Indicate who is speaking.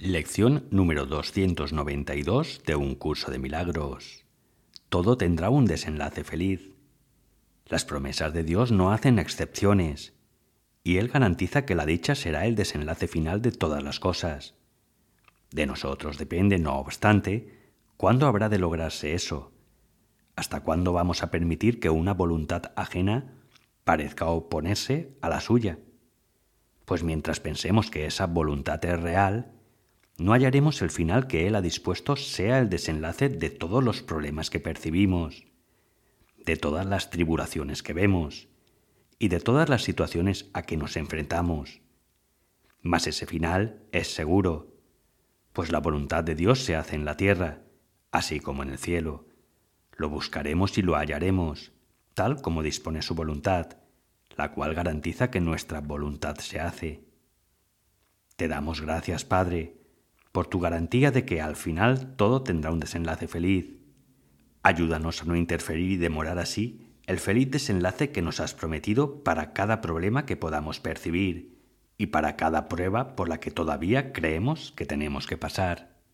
Speaker 1: Lección número 292 de Un Curso de Milagros. Todo tendrá un desenlace feliz. Las promesas de Dios no hacen excepciones, y Él garantiza que la dicha será el desenlace final de todas las cosas. De nosotros depende, no obstante, cuándo habrá de lograrse eso. ¿Hasta cuándo vamos a permitir que una voluntad ajena parezca oponerse a la suya? Pues mientras pensemos que esa voluntad es real, no hallaremos el final que Él ha dispuesto sea el desenlace de todos los problemas que percibimos, de todas las tribulaciones que vemos y de todas las situaciones a que nos enfrentamos. Mas ese final es seguro, pues la voluntad de Dios se hace en la tierra, así como en el cielo. Lo buscaremos y lo hallaremos, tal como dispone su voluntad, la cual garantiza que nuestra voluntad se hace. Te damos gracias, Padre, por tu garantía de que al final todo tendrá un desenlace feliz. Ayúdanos a no interferir y demorar así el feliz desenlace que nos has prometido para cada problema que podamos percibir y para cada prueba por la que todavía creemos que tenemos que pasar.